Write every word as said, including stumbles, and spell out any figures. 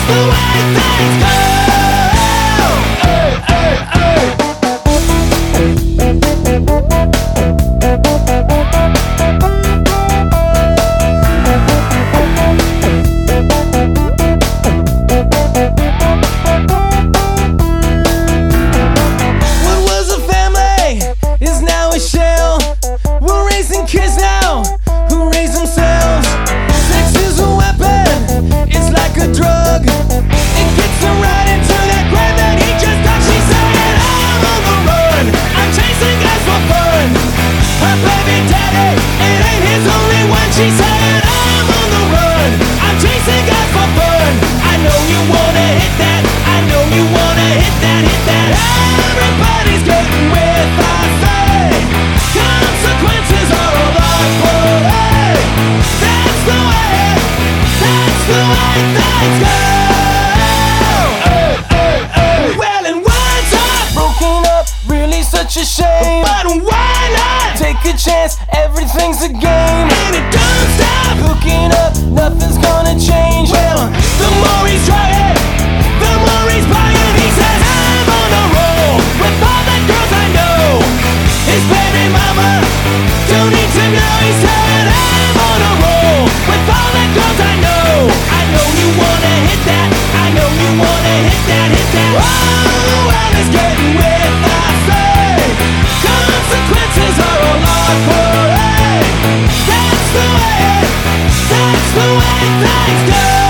the way things go. Hey, hey, hey. What was a family is now a shell. We're raising kids now who raise themselves. Sex is a weapon, it's like a drug. It gets her right into that grave that he just done. She said, I'm on the run, I'm chasing guys for fun. Her baby daddy, it ain't his only one. She said, I'm on the run, I'm chasing guys for fun. I know you wanna hit that, I know you wanna hit that, hit that. Everybody's getting with I say. Consequences are a lot, but hey, that's the way, that's the way things go. Hey, hey, hey. Well, and one's heart broken up, really such a shame. But why not take a chance? Everything's a game, and it don't stop. Hooking up, nothing's gonna change. Well, the more he's trying, the more he's buying. He says, I'm on a roll with all the girls I know. His baby mama don't need to know. He said, I'm on a roll with all the girls I know. I know you wanna hit that, I know you wanna hit that, hit that. Oh, well, it's getting with I say. Consequences are a lot, but hey, that's the way, that's the way things go.